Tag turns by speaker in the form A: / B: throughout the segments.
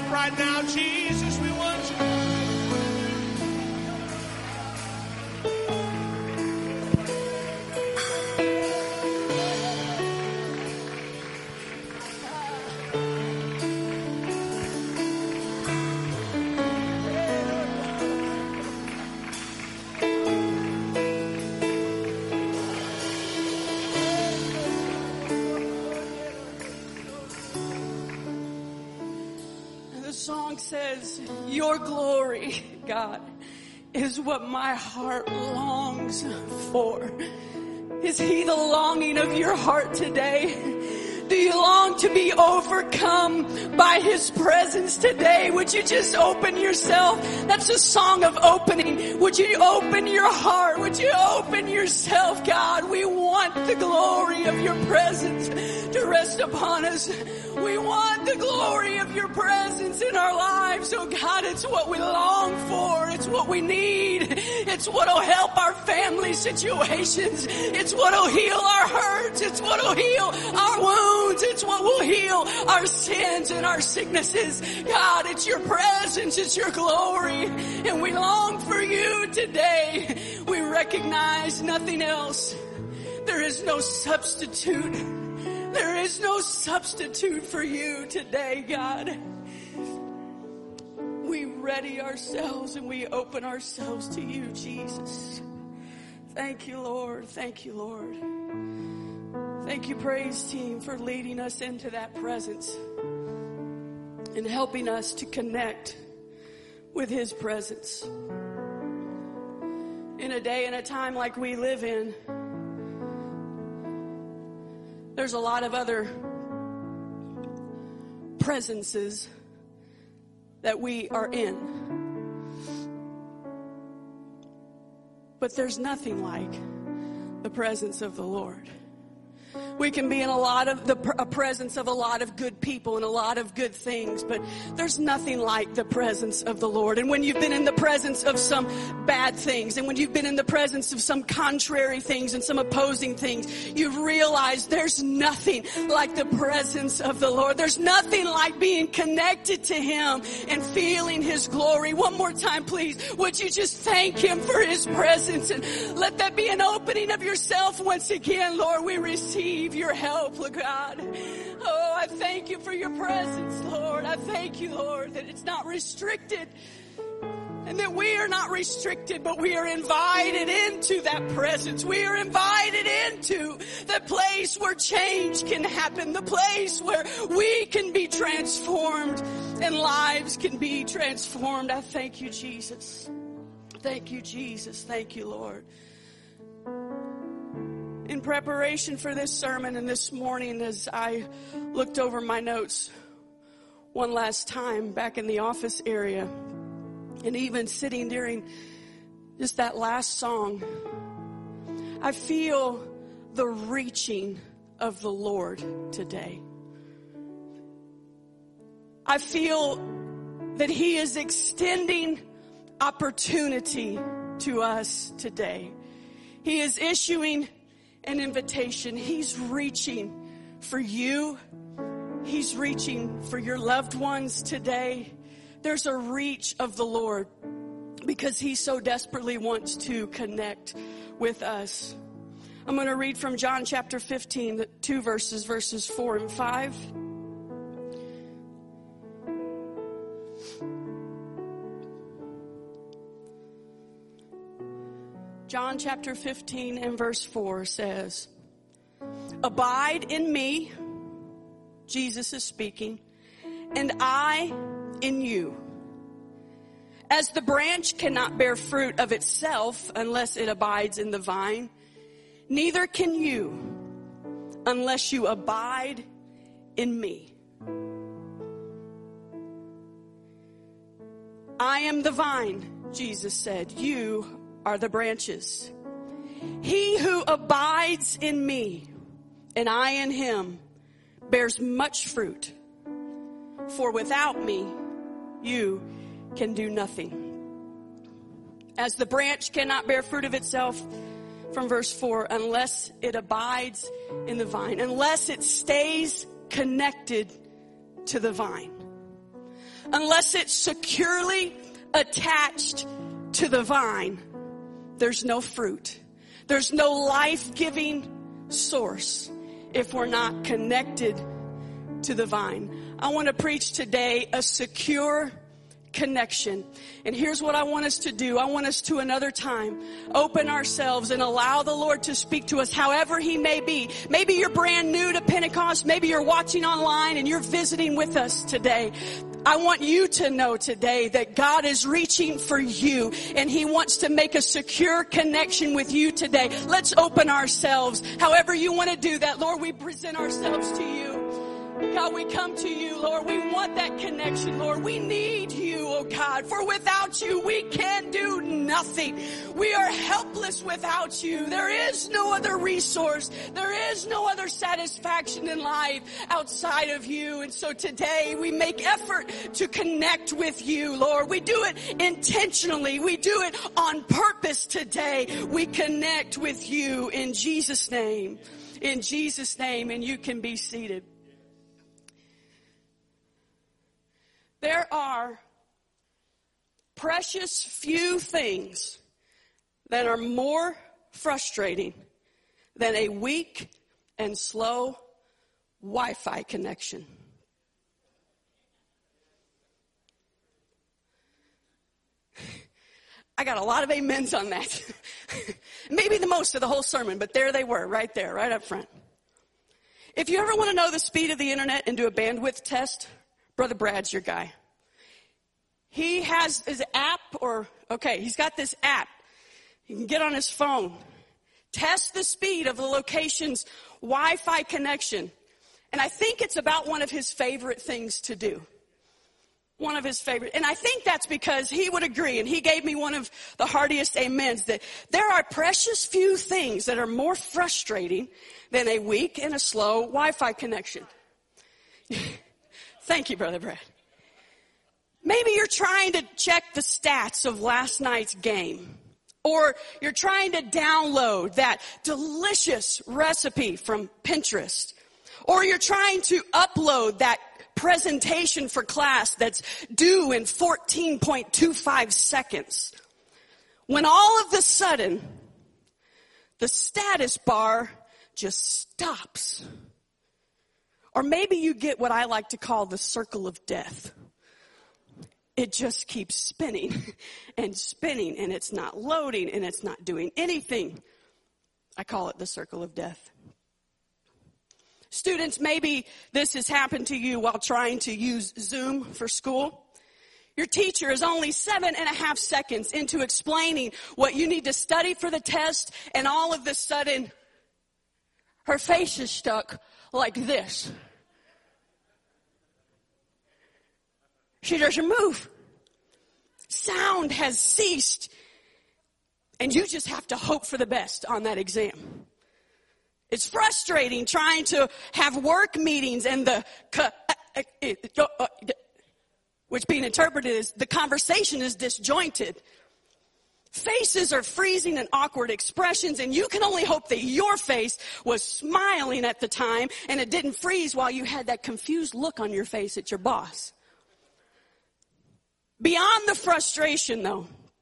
A: life right now. Jesus, we want you.
B: Says, your glory, God, is what my heart longs for. Is He the longing of your heart today? Do you long to be overcome by His presence today? Would you just open yourself? That's a song of opening. Would you open your heart? Would you open yourself, God? We want the glory of your presence to rest upon us. We want the glory of your presence in our lives. Oh God, it's what we long for. It's what we need. It's what will help our family situations. It's what will heal our hurts. It's what will heal our wounds. It's what will heal our sins and our sicknesses. God, it's your presence. It's your glory. And we long for you today. We recognize nothing else. There is no substitute. There is no substitute for you today, God. We ready ourselves and we open ourselves to you, Jesus. Thank you, Lord. Thank you, Lord. Thank you, praise team, for leading us into that presence and helping us to connect with His presence. In a day and a time like we live in, there's a lot of other presences that we are in. But there's nothing like the presence of the Lord. We can be in a presence of a lot of good people and a lot of good things, but there's nothing like the presence of the Lord. And when you've been in the presence of some bad things, and when you've been in the presence of some contrary things and some opposing things, you've realized there's nothing like the presence of the Lord. There's nothing like being connected to Him and feeling His glory. One more time, please. Would you just thank Him for His presence, and let that be an opening of yourself once again. Lord, we receive your help, Lord God. Oh, I thank you for your presence, Lord. I thank you, Lord, that it's not restricted and that we are not restricted, but we are invited into that presence. We are invited into the place where change can happen, the place where we can be transformed and lives can be transformed. I thank you, Jesus. Thank you, Jesus. Thank you, Lord. In preparation for this sermon and this morning, as I looked over my notes one last time back in the office area, and even sitting during just that last song, I feel the reaching of the Lord today. I feel that He is extending opportunity to us today. He is issuing an invitation. He's reaching for you. He's reaching for your loved ones today. There's a reach of the Lord because He so desperately wants to connect with us. I'm going to read from John chapter 15, 2 verses 4 and 5. John chapter 15 and verse 4 says, "Abide in me," Jesus is speaking, "and I in you. As the branch cannot bear fruit of itself unless it abides in the vine, neither can you unless you abide in me. I am the vine," Jesus said. "You are the branches. He who abides in me and I in him bears much fruit. For without me, you can do nothing. As the branch cannot bear fruit of itself," from verse 4, "unless it abides in the vine," unless it stays connected to the vine. unless it's securely attached to the vine, there's no fruit. There's no life-giving source if we're not connected to the vine. I want to preach today a secure connection. And here's what I want us to do. I want us to another time open ourselves and allow the Lord to speak to us however He may be. Maybe you're brand new to Pentecost. Maybe you're watching online and you're visiting with us today. I want you to know today that God is reaching for you and He wants to make a secure connection with you today. Let's open ourselves. However you want to do that, Lord, we present ourselves to you. God, we come to you, Lord. We want that connection, Lord. We need you, oh God. For without you, we can do nothing. We are helpless without you. There is no other resource. There is no other satisfaction in life outside of you. And so today we make effort to connect with you, Lord. We do it intentionally. We do it on purpose today. We connect with you in Jesus' name. In Jesus' name, and you can be seated. There are precious few things that are more frustrating than a weak and slow Wi-Fi connection. I got a lot of amens on that. Maybe the most of the whole sermon, but there they were, right there, right up front. If you ever want to know the speed of the internet and do a bandwidth test, Brother Brad's your guy. He has his app, he's got this app. You can get on his phone. Test the speed of the location's Wi-Fi connection. And I think it's about one of his favorite things to do. One of his favorite. And I think that's because he would agree, and he gave me one of the heartiest amens, that there are precious few things that are more frustrating than a weak and a slow Wi-Fi connection. Thank you, Brother Brad. Maybe you're trying to check the stats of last night's game. Or you're trying to download that delicious recipe from Pinterest. Or you're trying to upload that presentation for class that's due in 14.25 seconds. When all of a sudden, the status bar just stops. Or maybe you get what I like to call the circle of death. It just keeps spinning and spinning, and it's not loading, and it's not doing anything. I call it the circle of death. Students, maybe this has happened to you while trying to use Zoom for school. Your teacher is only 7.5 seconds into explaining what you need to study for the test, and all of a sudden, her face is stuck like this. She doesn't move. Sound has ceased. And you just have to hope for the best on that exam. It's frustrating trying to have work meetings and which being interpreted as the conversation is disjointed. Faces are freezing and awkward expressions, and you can only hope that your face was smiling at the time and it didn't freeze while you had that confused look on your face at your boss. Beyond the frustration, though,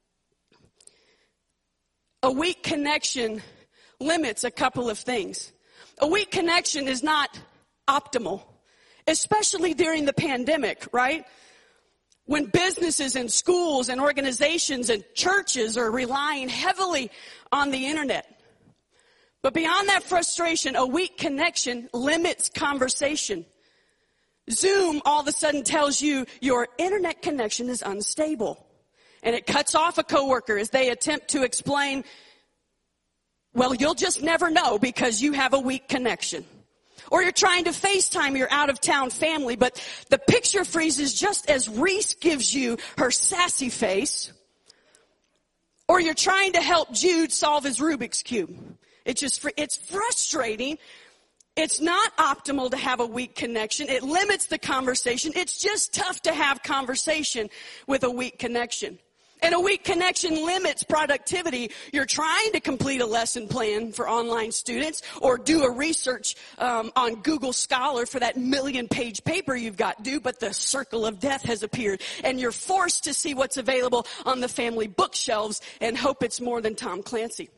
B: a weak connection limits a couple of things. A weak connection is not optimal, especially during the pandemic, right? When businesses and schools and organizations and churches are relying heavily on the internet. But beyond that frustration, a weak connection limits conversation. Zoom all of a sudden tells you your internet connection is unstable. And it cuts off a coworker as they attempt to explain, well, you'll just never know because you have a weak connection. Or you're trying to FaceTime your out-of-town family, but the picture freezes just as Reese gives you her sassy face. Or you're trying to help Jude solve his Rubik's Cube. It's frustrating. It's not optimal to have a weak connection. It limits the conversation. It's just tough to have conversation with a weak connection. And a weak connection limits productivity. You're trying to complete a lesson plan for online students or do a research on Google Scholar for that 1,000,000-page paper you've got due, but the circle of death has appeared. And you're forced to see what's available on the family bookshelves and hope it's more than Tom Clancy.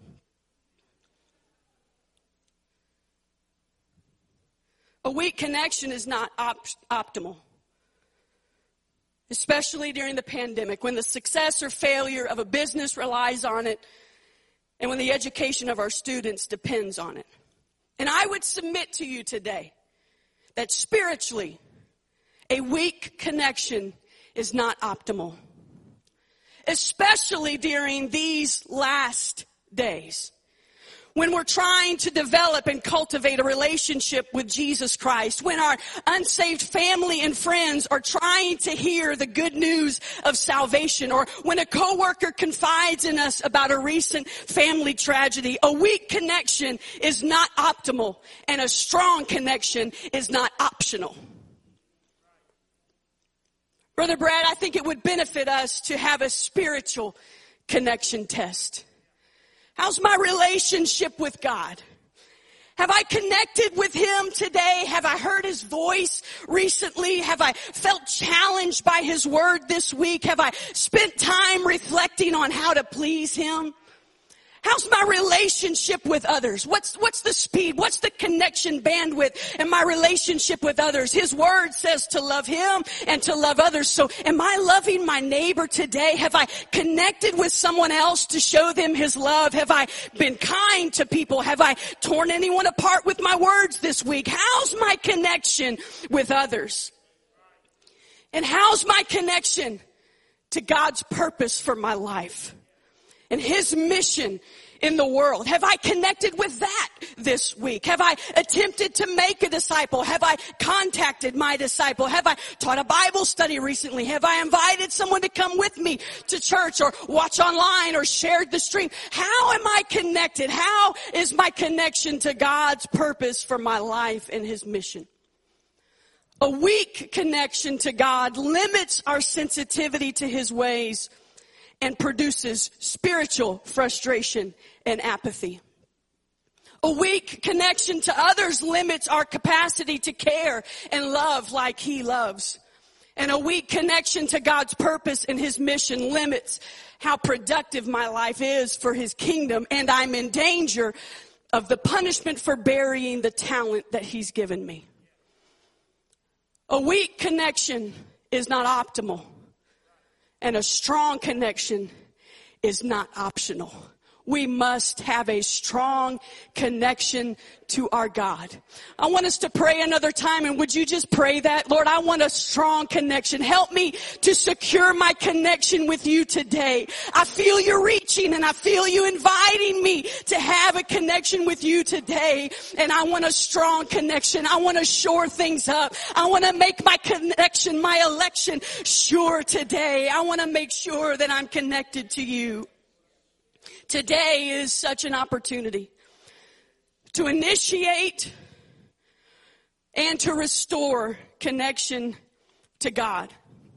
B: A weak connection is not optimal. Especially during the pandemic, when the success or failure of a business relies on it, and when the education of our students depends on it. And I would submit to you today that spiritually, a weak connection is not optimal. Especially during these last days, when we're trying to develop and cultivate a relationship with Jesus Christ, when our unsaved family and friends are trying to hear the good news of salvation, or when a coworker confides in us about a recent family tragedy, a weak connection is not optimal, and a strong connection is not optional. Brother Brad, I think it would benefit us to have a spiritual connection test. How's my relationship with God? Have I connected with Him today? Have I heard His voice recently? Have I felt challenged by His word this week? Have I spent time reflecting on how to please Him? How's my relationship with others? What's the speed? What's the connection bandwidth in my relationship with others? His word says to love Him and to love others. So am I loving my neighbor today? Have I connected with someone else to show them His love? Have I been kind to people? Have I torn anyone apart with my words this week? How's my connection with others? And how's my connection to God's purpose for my life and His mission in the world? Have I connected with that this week? Have I attempted to make a disciple? Have I contacted my disciple? Have I taught a Bible study recently? Have I invited someone to come with me to church or watch online or shared the stream? How am I connected? How is my connection to God's purpose for my life and His mission? A weak connection to God limits our sensitivity to His ways and produces spiritual frustration and apathy. A weak connection to others limits our capacity to care and love like He loves. And a weak connection to God's purpose and His mission limits how productive my life is for His kingdom, and I'm in danger of the punishment for burying the talent that He's given me. A weak connection is not optimal. And a strong connection is not optional. We must have a strong connection to our God. I want us to pray another time, and would you just pray that? Lord, I want a strong connection. Help me to secure my connection with You today. I feel You reaching, and I feel You inviting me to have a connection with You today. And I want a strong connection. I want to shore things up. I want to make my connection, my election sure today. I want to make sure that I'm connected to You. Today is such an opportunity to initiate and to restore connection to God.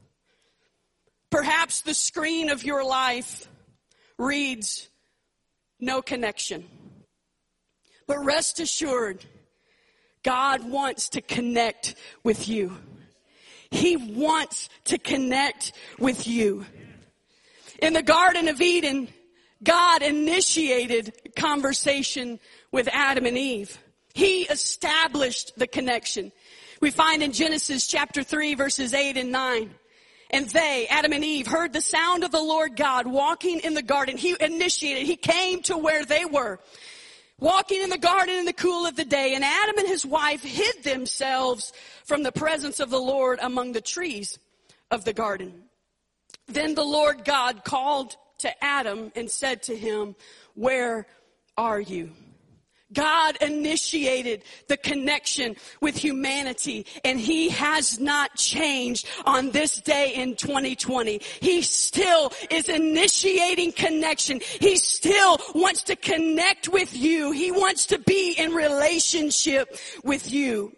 B: Perhaps the screen of your life reads no connection. But rest assured, God wants to connect with you. He wants to connect with you. In the Garden of Eden, God initiated conversation with Adam and Eve. He established the connection. We find in Genesis chapter 3 verses 8 and 9. And they, Adam and Eve, heard the sound of the Lord God walking in the garden. He initiated. He came to where they were, walking in the garden in the cool of the day. And Adam and his wife hid themselves from the presence of the Lord among the trees of the garden. Then the Lord God called to Adam and said to him, "Where are you?" God initiated the connection with humanity, and He has not changed on this day in 2020. He still is initiating connection. He still wants to connect with you. He wants to be in relationship with you.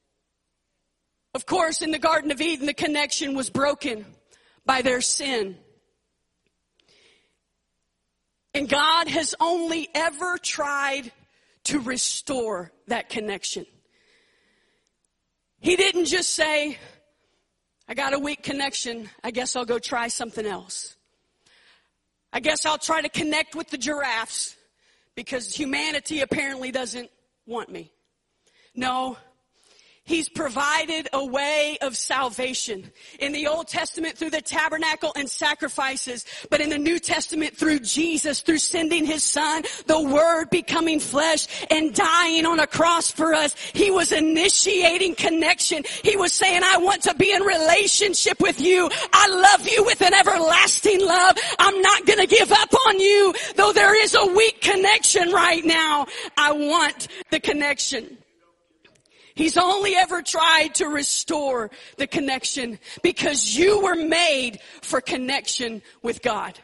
B: Of course, in the Garden of Eden, the connection was broken by their sin And God has only ever tried to restore that connection. He didn't just say, I got a weak connection, I guess I'll go try something else. I guess I'll try to connect with the giraffes because humanity apparently doesn't want me. No. He's provided a way of salvation. In the Old Testament through the tabernacle and sacrifices, but in the New Testament through Jesus, through sending His Son, the Word becoming flesh and dying on a cross for us. He was initiating connection. He was saying, I want to be in relationship with you. I love you with an everlasting love. I'm not going to give up on you, though there is a weak connection right now. I want the connection. He's only ever tried to restore the connection because you were made for connection with God.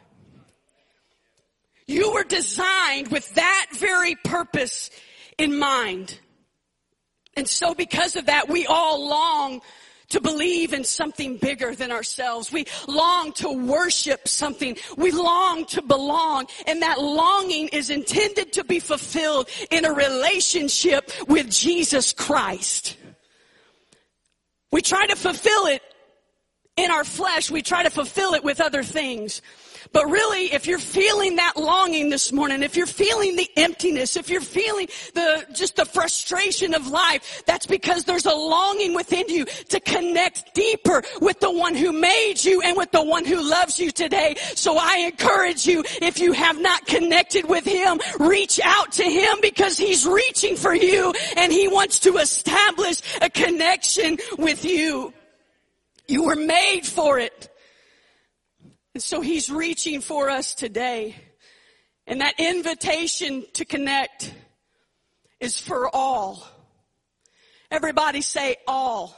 B: You were designed with that very purpose in mind. And so because of that, we all long to believe in something bigger than ourselves. We long to worship something. We long to belong. And that longing is intended to be fulfilled in a relationship with Jesus Christ. We try to fulfill it in our flesh. We try to fulfill it with other things. But really, if you're feeling that longing this morning, if you're feeling the emptiness, if you're feeling just the frustration of life, that's because there's a longing within you to connect deeper with the one who made you and with the one who loves you today. So I encourage you, if you have not connected with Him, reach out to Him because He's reaching for you and He wants to establish a connection with you. You were made for it. And so He's reaching for us today. And that invitation to connect is for all. Everybody say all.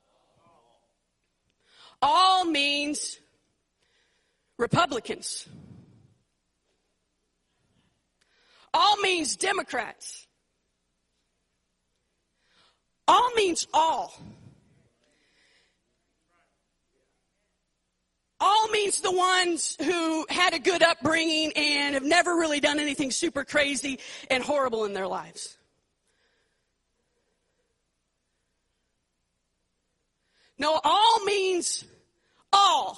B: All means Republicans. All means Democrats. All means all. All means the ones who had a good upbringing and have never really done anything super crazy and horrible in their lives. No, all means all.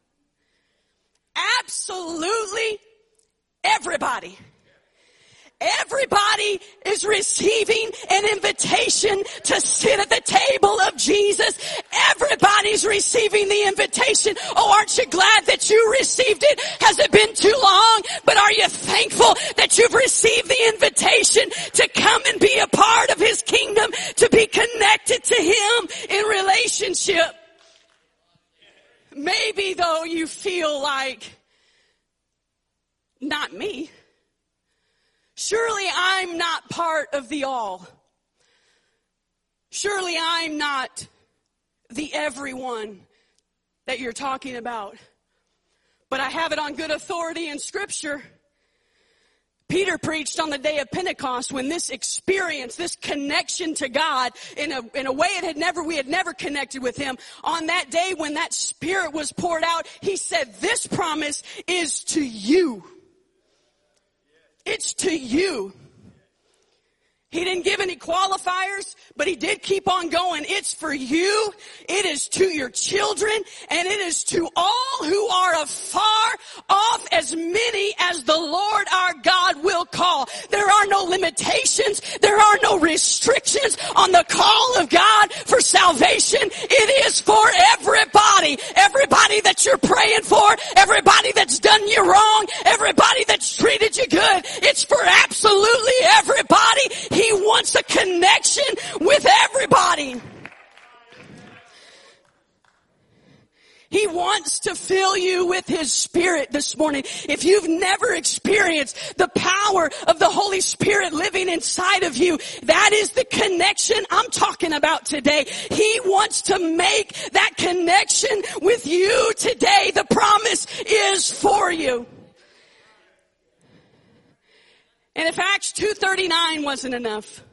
B: Absolutely everybody. Everybody is receiving an invitation to sit at the table of Jesus. Everybody's receiving the invitation. Oh, aren't you glad that you received it? Has it been too long? But are you thankful that you've received the invitation to come and be a part of His kingdom, to be connected to Him in relationship? Maybe though you feel like, not me. Surely I'm not part of the all. Surely I'm not the everyone that you're talking about. But I have it on good authority in Scripture. Peter preached on the day of Pentecost when this experience, this connection to God in a way we had never connected with Him. On that day when that Spirit was poured out, he said, this promise is to you. It's to you. He didn't give any qualifiers, but he did keep on going. It's for you. It is to your children, and it is to all who are afar off, as many as the Lord our God will call. There are no limitations. There are no restrictions on the call of God for salvation. It is for everybody. Everybody that you're praying for, everybody that's done you wrong, everybody that's treated you good. It's for absolutely everybody. He wants a connection with everybody. He wants to fill you with His Spirit this morning. If you've never experienced the power of the Holy Spirit living inside of you, that is the connection I'm talking about today. He wants to make that connection with you today. The promise is for you. And if Acts 2:39 wasn't enough,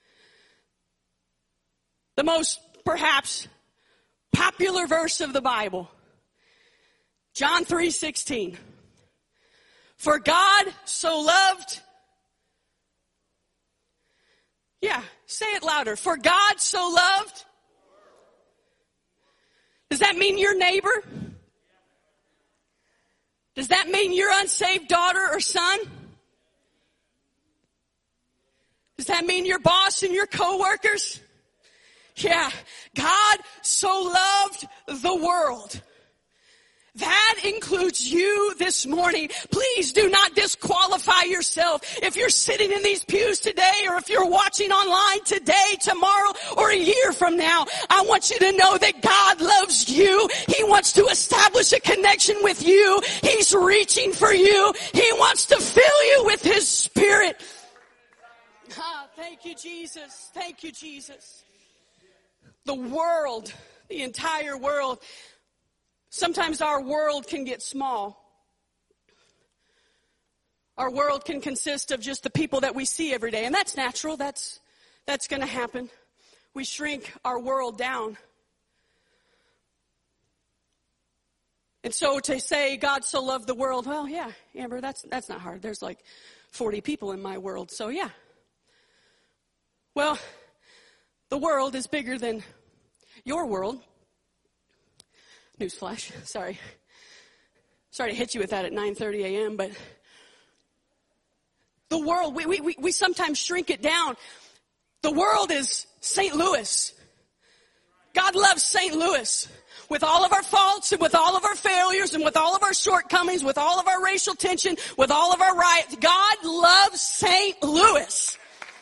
B: the most perhaps popular verse of the Bible, John 3:16. For God so loved. Yeah, say it louder. For God so loved. Does that mean your neighbor? Does that mean your unsaved daughter or son? Does that mean your boss and your coworkers? Yeah, God so loved the world. That includes you this morning. Please do not disqualify yourself. If you're sitting in these pews today, or if you're watching online today, tomorrow, or a year from now, I want you to know that God loves you. He wants to establish a connection with you. He's reaching for you. He wants to fill you with His Spirit. Thank you, Jesus. Thank you, Jesus. The world, the entire world. Sometimes our world can get small. Our world can consist of just the people that we see every day. And that's natural. That's going to happen. We shrink our world down. And so to say God so loved the world, well, yeah, Amber, that's not hard. There's like 40 people in my world. So yeah. Well, the world is bigger than your world. Newsflash, sorry. Sorry to hit you with that at 9:30 a.m., but the world, we sometimes shrink it down. The world is St. Louis. God loves St. Louis. With all of our faults and with all of our failures and with all of our shortcomings, with all of our racial tension, with all of our riots, God loves St. Louis.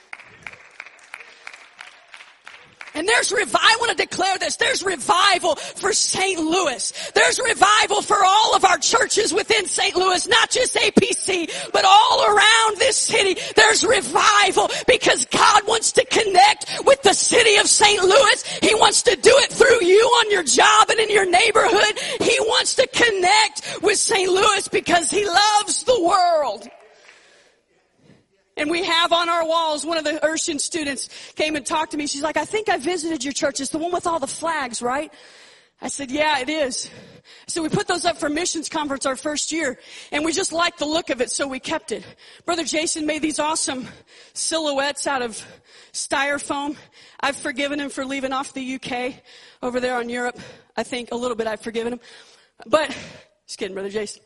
B: And there's revival. I want to declare this. There's revival for St. Louis. There's revival for all of our churches within St. Louis, not just APC, but all around this city. There's revival because God wants to connect with the city of St. Louis. He wants to do it through you on your job and in your neighborhood. He wants to connect with St. Louis because He loves the world. And we have on our walls, one of the Urshan students came and talked to me. She's like, I think I visited your church. It's the one with all the flags, right? I said, yeah, it is. So we put those up for missions conference our first year. And we just liked the look of it, so we kept it. Brother Jason made these awesome silhouettes out of styrofoam. I've forgiven him for leaving off the UK over there on Europe. I think a little bit I've forgiven him. But, just kidding, Brother Jason.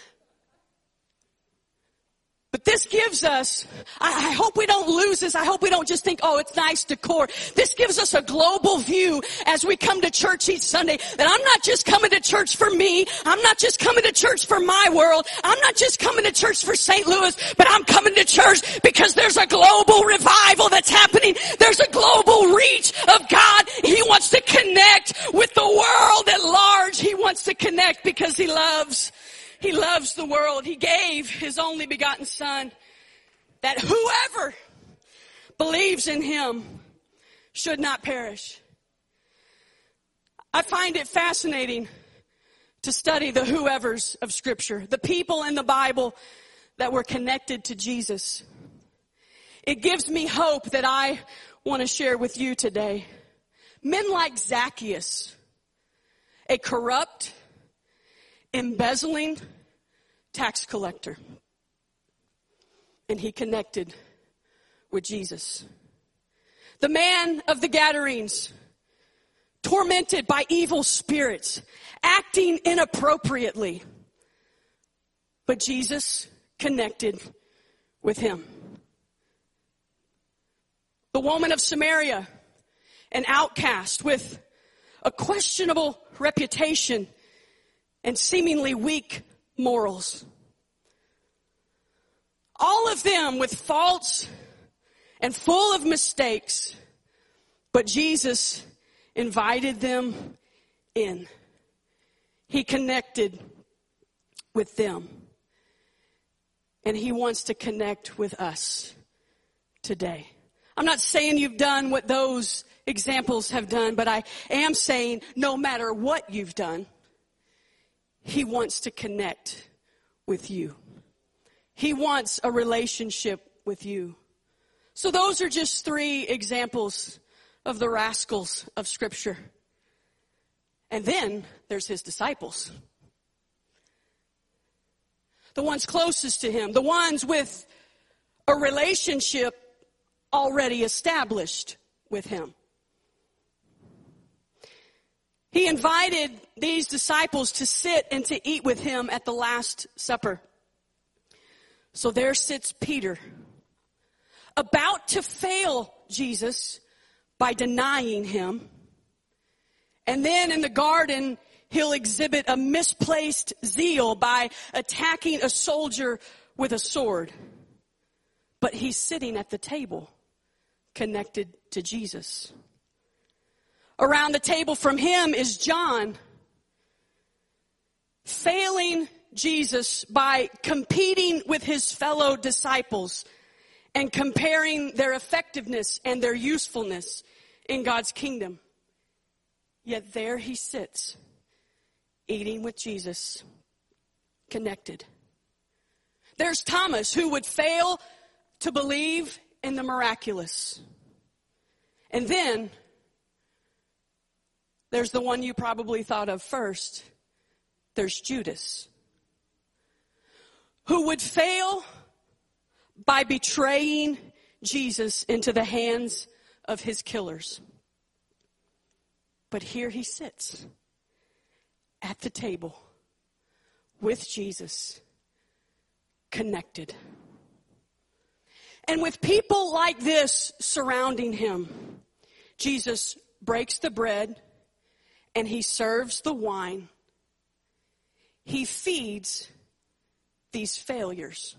B: But this gives us, I hope we don't lose this. I hope we don't just think, oh, it's nice decor. This gives us a global view as we come to church each Sunday that I'm not just coming to church for me. I'm not just coming to church for my world. I'm not just coming to church for St. Louis, but I'm coming to church because there's a global revival that's happening. There's a global reach of God. He wants to connect with the world at large. He wants to connect because He loves the world. He gave His only begotten Son that whoever believes in Him should not perish. I find it fascinating to study the whoever's of Scripture, the people in the Bible that were connected to Jesus. It gives me hope that I want to share with you today. Men like Zacchaeus, a corrupt, embezzling tax collector. And he connected with Jesus. The man of the Gadarenes, tormented by evil spirits, acting inappropriately. But Jesus connected with him. The woman of Samaria, an outcast with a questionable reputation and seemingly weak morals. All of them with faults and full of mistakes, but Jesus invited them in. He connected with them. And He wants to connect with us today. I'm not saying you've done what those examples have done, but I am saying no matter what you've done, He wants to connect with you. He wants a relationship with you. So those are just 3 examples of the rascals of Scripture. And then there's His disciples. the ones closest to him, the ones with a relationship already established with him. He invited these disciples to sit and to eat with him at the Last Supper. So there sits Peter, about to fail Jesus by denying him. And then in the garden, he'll exhibit a misplaced zeal by attacking a soldier with a sword. But he's sitting at the table, connected to Jesus. Around the table from him is John, failing Jesus by competing with his fellow disciples and comparing their effectiveness and their usefulness in God's kingdom. Yet there he sits, eating with Jesus, connected. There's Thomas, who would fail to believe in the miraculous. And then there's the one you probably thought of first. There's Judas, who would fail by betraying Jesus into the hands of his killers. But here he sits at the table with Jesus, connected. And with people like this surrounding him, Jesus breaks the bread and he serves the wine. He feeds these failures.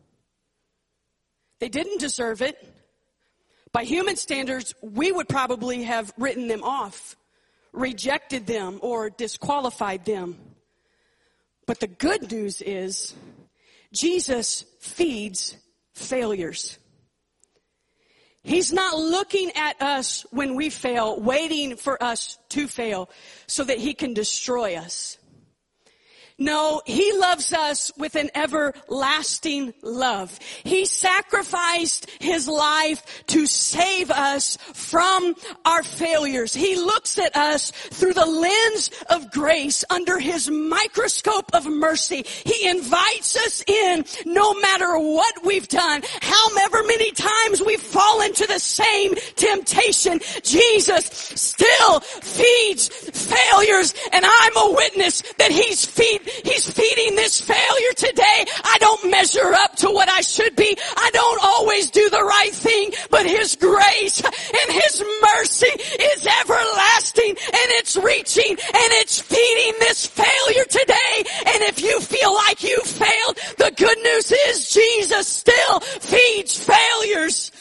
B: They didn't deserve it. By human standards, we would probably have written them off, rejected them, or disqualified them. But the good news is, Jesus feeds failures. He's not looking at us when we fail, waiting for us to fail so that he can destroy us. No, he loves us with an everlasting love. He sacrificed his life to save us from our failures. He looks at us through the lens of grace, under his microscope of mercy. He invites us in no matter what we've done, however many times we've fallen to the same temptation. Jesus still feeds failures, and I'm a witness that he's feeding this failure today. I don't measure up to what I should be. I don't always do the right thing, but his grace and his mercy is everlasting, and it's reaching and it's feeding this failure today. And if you feel like you failed, the good news is Jesus still feeds failures.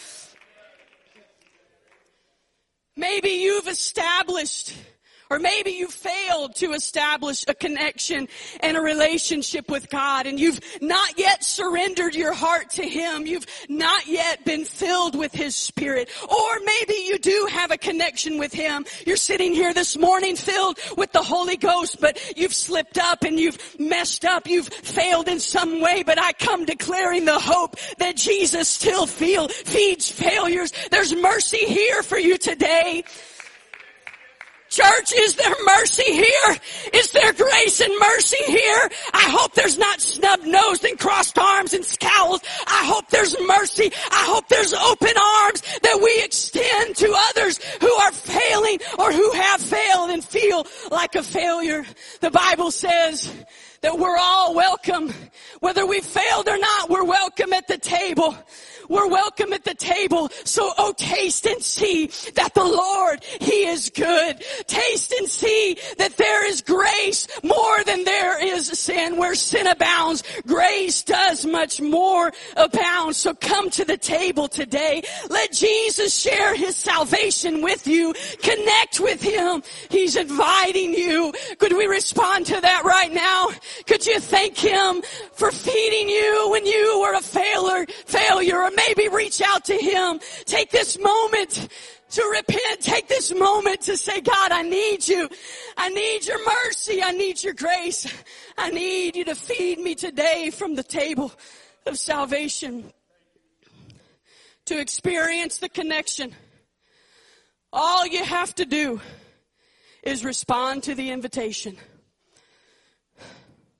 B: Maybe you've established, or maybe you failed to establish a connection and a relationship with God, and you've not yet surrendered your heart to him. You've not yet been filled with his Spirit. Or maybe you do have a connection with him. You're sitting here this morning filled with the Holy Ghost, but you've slipped up and you've messed up. You've failed in some way, but I come declaring the hope that Jesus still feeds failures. There's mercy here for you today. Church, is there mercy here? Is there grace and mercy here? I hope there's not snub-nosed and crossed arms and scowls. I hope there's mercy. I hope there's open arms that we extend to others who are failing or who have failed and feel like a failure. The Bible says that we're all welcome. Whether we failed or not, we're welcome at the table. We're welcome at the table. So, oh, taste and see that the Lord, he is good. Taste and see that there is grace more than there is sin. Where sin abounds, grace does much more abound. So come to the table today. Let Jesus share his salvation with you. Connect with him. He's inviting you. Could we respond to that right now? Could you thank him for feeding you when you were a failure? Or maybe reach out to him. Take this moment to repent. Take this moment to say, God, I need you. I need your mercy. I need your grace. I need you to feed me today from the table of salvation. To experience the connection, all you have to do is respond to the invitation.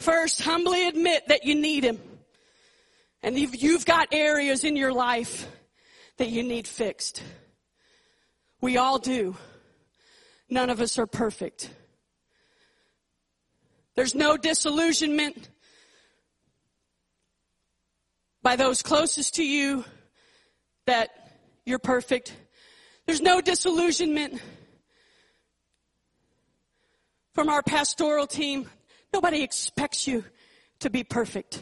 B: First, humbly admit that you need Him. And you've got areas in your life that you need fixed. We all do. None of us are perfect. There's no disillusionment by those closest to you that you're perfect. There's no disillusionment from our pastoral team. Nobody expects you to be perfect.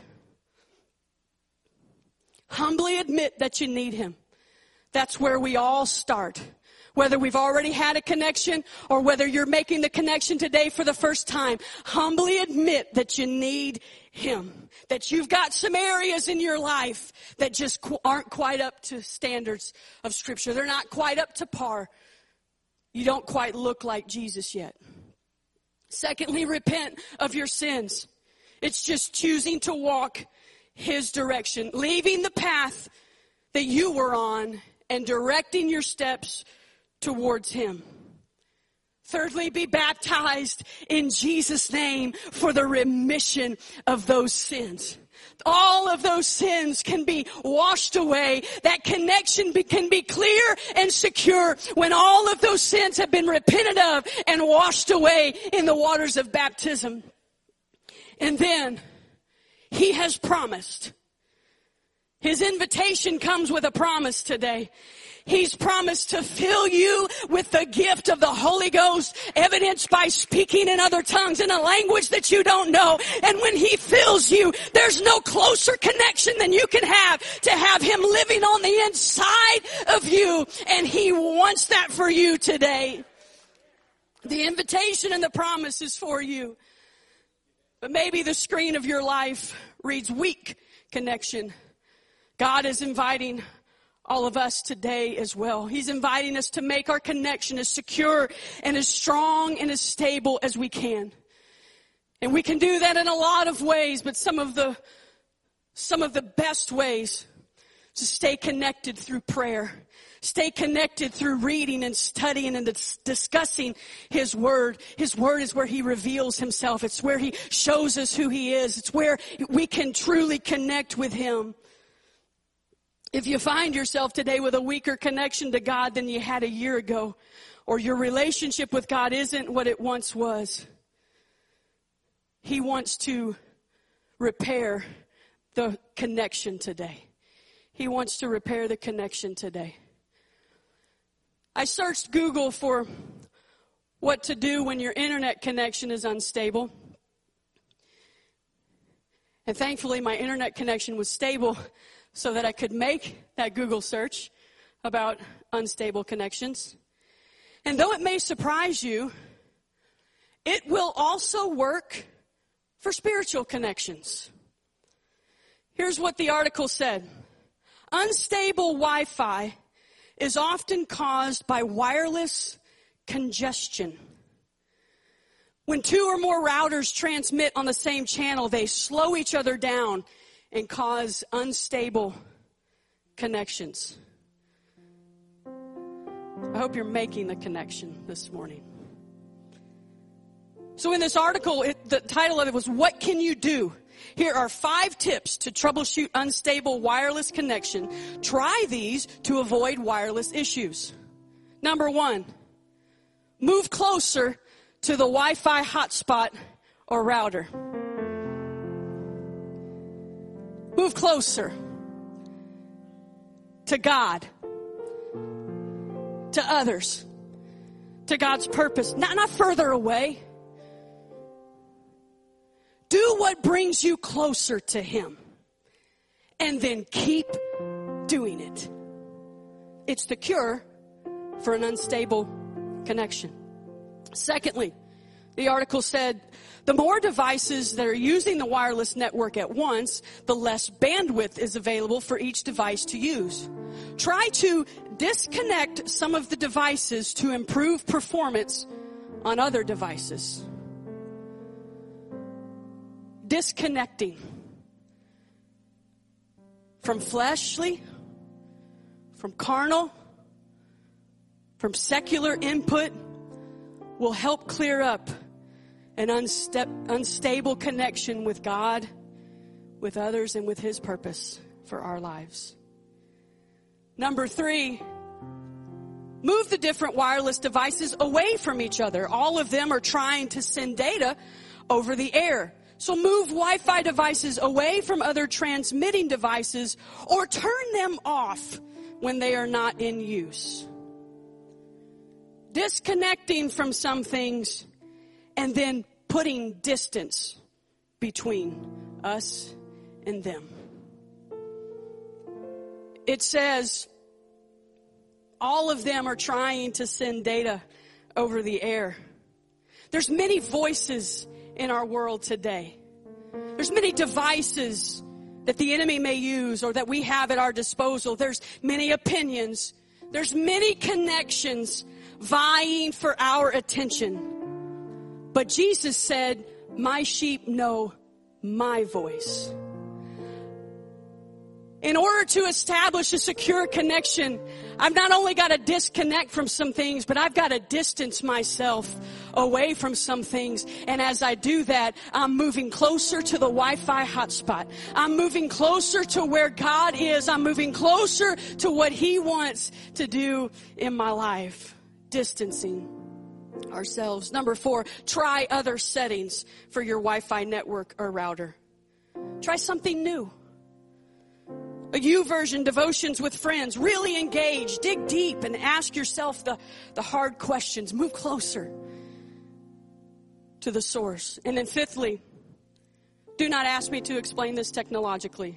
B: Humbly admit that you need Him. That's where we all start. Whether we've already had a connection or whether you're making the connection today for the first time, humbly admit that you need Him. That you've got some areas in your life that just aren't quite up to standards of Scripture. They're not quite up to par. You don't quite look like Jesus yet. Secondly, repent of your sins. It's just choosing to walk His direction, leaving the path that you were on and directing your steps towards Him. Thirdly, be baptized in Jesus' name for the remission of those sins. All of those sins can be washed away. That connection can be clear and secure when all of those sins have been repented of and washed away in the waters of baptism. And then He has promised. His invitation comes with a promise today. He's promised to fill you with the gift of the Holy Ghost, evidenced by speaking in other tongues in a language that you don't know. And when He fills you, there's no closer connection than you can have to have Him living on the inside of you. And He wants that for you today. The invitation and the promise is for you. But maybe the screen of your life reads weak connection. God is inviting all of us today as well. He's inviting us to make our connection as secure and as strong and as stable as we can. And we can do that in a lot of ways, but some of the best ways to stay connected through prayer. Stay connected through reading and studying and discussing His Word. His Word is where He reveals Himself. It's where He shows us who He is. It's where we can truly connect with Him. If you find yourself today with a weaker connection to God than you had a year ago, or your relationship with God isn't what it once was, He wants to repair the connection today. He wants to repair the connection today. I searched Google for what to do when your internet connection is unstable. And thankfully, my internet connection was stable so that I could make that Google search about unstable connections. And though it may surprise you, it will also work for spiritual connections. Here's what the article said. Unstable Wi-Fi is often caused by wireless congestion. When two or more routers transmit on the same channel, they slow each other down and cause unstable connections. I hope you're making the connection this morning. So in this article, the title of it was, What Can You Do? Here are 5 tips to troubleshoot unstable wireless connection. Try these to avoid wireless issues. Number 1, move closer to the Wi-Fi hotspot or router. Move closer to God, to others, to God's purpose, not further away. Do what brings you closer to Him, and then keep doing it. It's the cure for an unstable connection. Secondly, the article said, the more devices that are using the wireless network at once, the less bandwidth is available for each device to use. Try to disconnect some of the devices to improve performance on other devices. Disconnecting from fleshly, from carnal, from secular input will help clear up an unstable connection with God, with others, and with His purpose for our lives. Number 3, move the different wireless devices away from each other. All of them are trying to send data over the air. So move Wi-Fi devices away from other transmitting devices or turn them off when they are not in use. Disconnecting from some things and then putting distance between us and them. It says all of them are trying to send data over the air. There's many voices in our world today. There's many devices that the enemy may use or that we have at our disposal. There's many opinions. There's many connections vying for our attention. But Jesus said, my sheep know my voice. In order to establish a secure connection, I've not only got to disconnect from some things, but I've got to distance myself away from some things. And as I do that, I'm moving closer to the Wi-Fi hotspot. I'm moving closer to where God is. I'm moving closer to what He wants to do in my life. Distancing ourselves. Number 4, try other settings for your Wi-Fi network or router. Try something new. A YouVersion, devotions with friends. Really engage, dig deep, and ask yourself the hard questions. Move closer to the source. And then 5thly, do not ask me to explain this technologically.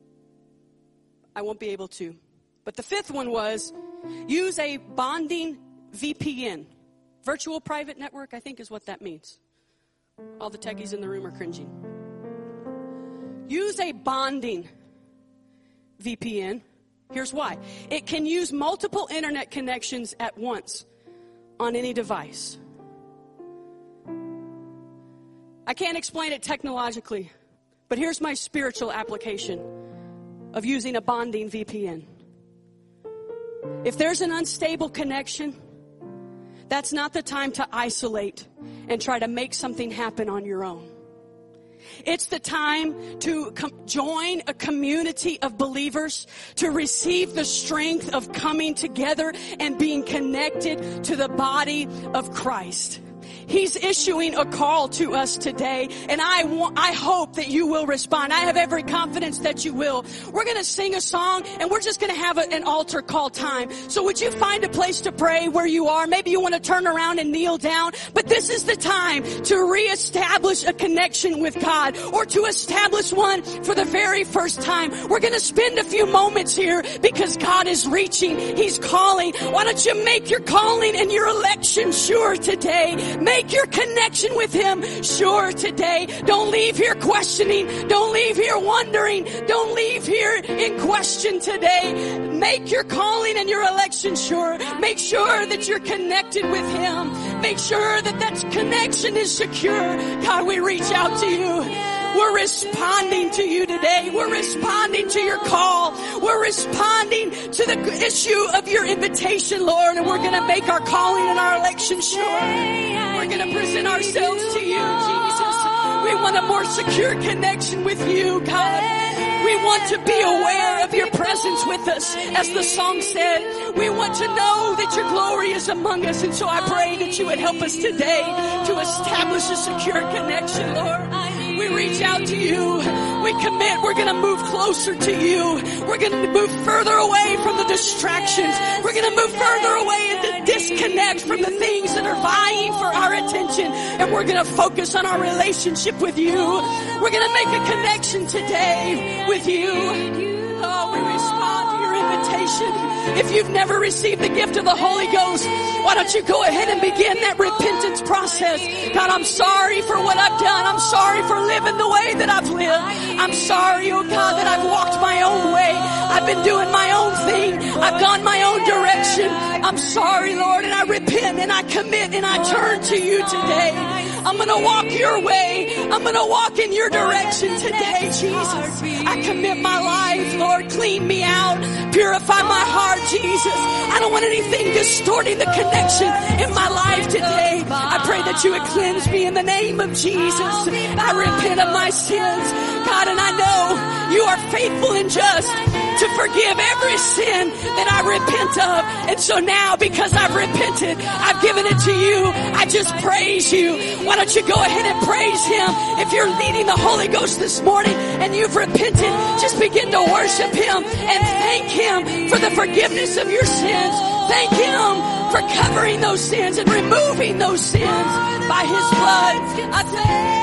B: I won't be able to. But the 5th one was, use a bonding VPN. Virtual private network, I think is what that means. All the techies in the room are cringing. Use a bonding VPN. Here's why. It can use multiple internet connections at once on any device. I can't explain it technologically, but here's my spiritual application of using a bonding VPN. If there's an unstable connection, that's not the time to isolate and try to make something happen on your own. It's the time to join a community of believers to receive the strength of coming together and being connected to the body of Christ. He's issuing a call to us today, and I hope that you will respond. I have every confidence that you will. We're going to sing a song, and we're just going to have an altar call time. So would you find a place to pray where you are? Maybe you want to turn around and kneel down, but this is the time to reestablish a connection with God, or to establish one for the very first time. We're going to spend a few moments here because God is reaching. He's calling. Why don't you make your calling and your election sure today? Make your connection with Him sure today. Don't leave here questioning. Don't leave here wondering. Don't leave here in question today. Make your calling and your election sure. Make sure that you're connected with Him. Make sure that connection is secure. God, we reach out to you. We're responding to you today. We're responding to your call. We're responding to the issue of your invitation, Lord. And we're going to make our calling and our election sure. We're going to present ourselves to you, Jesus. We want a more secure connection with you, God. We want to be aware of your presence with us. As the song said, we want to know that your glory is among us. And so I pray that you would help us today to establish a secure connection, Lord. We reach out to you. We commit. We're going to move closer to you. We're going to move further away from the distractions. We're going to move further away and to disconnect from the things that are vying for our attention. And we're going to focus on our relationship with you. We're going to make a connection today with you. Oh, we respond to your invitation. If you've never received the gift of the Holy Ghost, why don't you go ahead and begin that repentance process? God, I'm sorry for what I've done. I'm sorry for living the way that I've lived. I'm sorry, oh God, that I've walked my own way. I've been doing my own thing. I've gone my own direction. I'm sorry, Lord, and I repent and I commit and I turn to you today. I'm going to walk your way. I'm going to walk in your direction today, Jesus. I commit my life, Lord. Clean me out. Purify my heart, Jesus. I don't want anything distorting the connection in my life today. I pray that you would cleanse me in the name of Jesus. I repent of my sins, God, and I know you are faithful and just to forgive every sin that I repent of. And so now, because I've repented, I've given it to you. I just praise you. Why don't you go ahead and praise him? If you're leading the Holy Ghost this morning and you've repented, just begin to worship him and thank him for the forgiveness of your sins. Thank him for covering those sins and removing those sins by his blood. I thank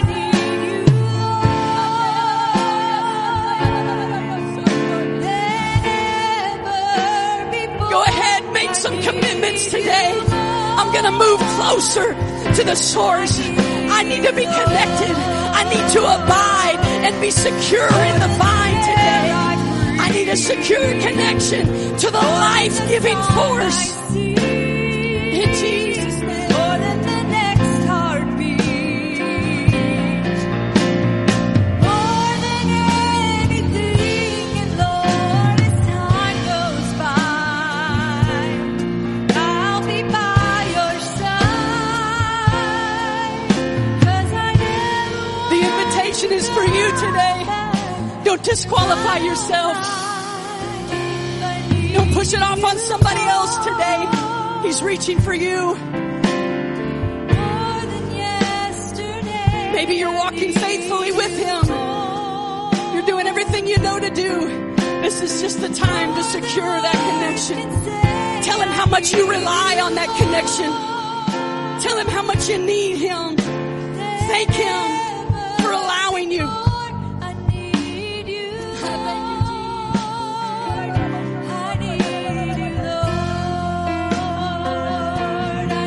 B: some commitments today. I'm going to move closer to the source. I need to be connected. I need to abide and be secure in the vine today. I need a secure connection to the life-giving force. In Jesus' name. More than the next heartbeat. More than anything, and Lord, as time goes by, is for you today. Don't disqualify yourself. Don't push it off on somebody else today. He's reaching for you. Maybe you're walking faithfully with him. You're doing everything you know to do. This is just the time to secure that connection. Tell him how much you rely on that connection. Tell him how much you need him. Thank him.